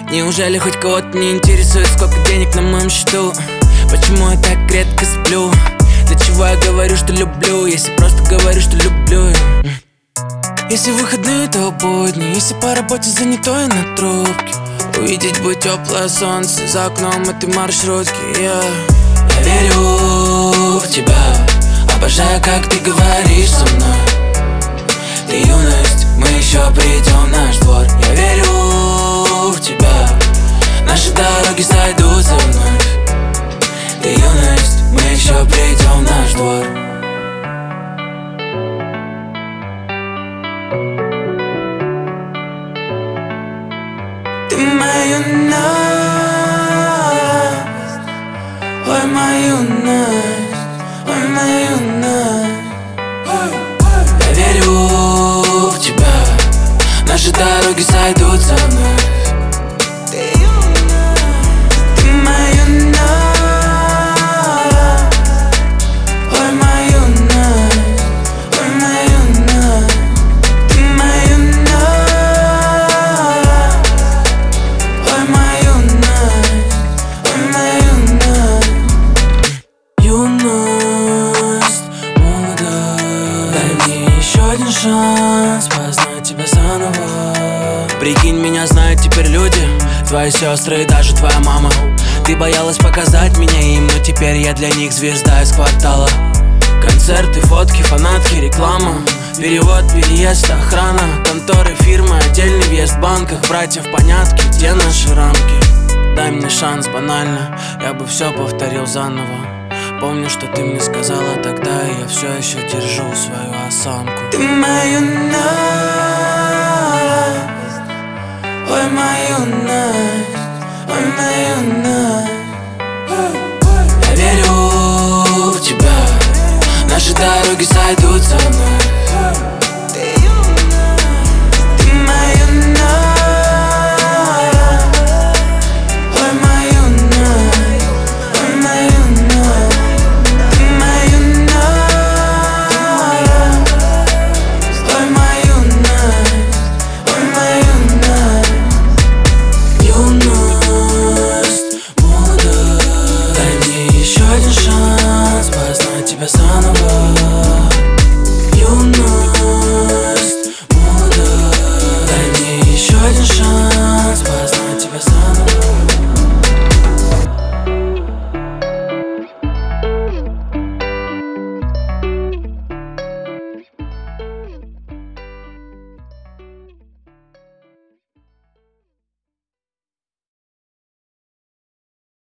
Неужели хоть кого-то не интересует, сколько денег на моем счету? Почему я так редко сплю? Для чего я говорю, что люблю, если просто говорю, что люблю? Если выходные, то будни, если по работе занятой на трубке. Увидеть бы теплое солнце за окном этой маршрутки. Я верю в тебя, обожаю, как ты говоришь со мной. Ты юность, мы еще придем в наш двор. Я верю в тебя, наши дороги сойдутся вновь. Ты юность, мы еще придем в наш двор. Ты моя юность, ой, моя юность, ой, моя юность. Я верю в тебя, наши дороги сойдутся вновь. Ты моя юность, ой, моя юность, ой, моя юность. Ты моя юность, ой, моя юность, ой, моя юность. Юность, молодость, дай мне еще один шанс познать тебя заново. Прикинь, меня знают теперь люди, твои сестры и даже твоя мама. Ты боялась показать меня им, но теперь я для них звезда из квартала. Концерты, фотки, фанатки, реклама, перевод, переезд, охрана, конторы, фирмы, отдельный въезд в банках, братьев, понятки, где наши рамки? Дай мне шанс, банально, я бы все повторил заново. Помню, что ты мне сказала тогда, и я все еще держу свою осанку. Ты моя юность, ой, моя юность, ой, моя юность. Я верю в тебя, наши дороги сойдутся